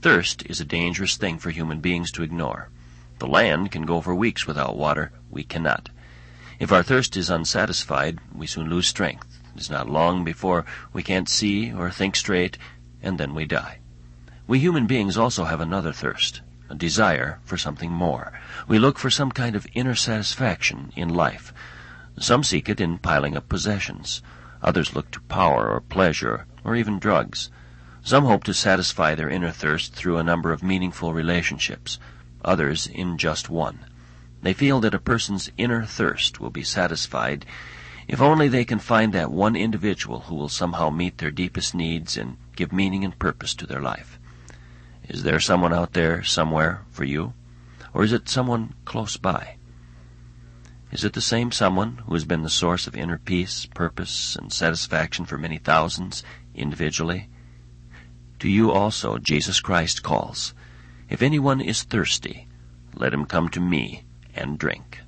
Thirst is a dangerous thing for human beings to ignore. The land can go for weeks without water. We cannot. If our thirst is unsatisfied, we soon lose strength. It is not long before we can't see or think straight, and then we die. We human beings also have another thirst, a desire for something more. We look for some kind of inner satisfaction in life. Some seek it in piling up possessions. Others look to power or pleasure or even drugs. Some hope to satisfy their inner thirst through a number of meaningful relationships, others in just one. They feel that a person's inner thirst will be satisfied if only they can find that one individual who will somehow meet their deepest needs and give meaning and purpose to their life. Is there someone out there somewhere for you? Or is it someone close by? Is it the same someone who has been the source of inner peace, purpose, and satisfaction for many thousands individually? To you also Jesus Christ calls, "If anyone is thirsty, let him come to me and drink."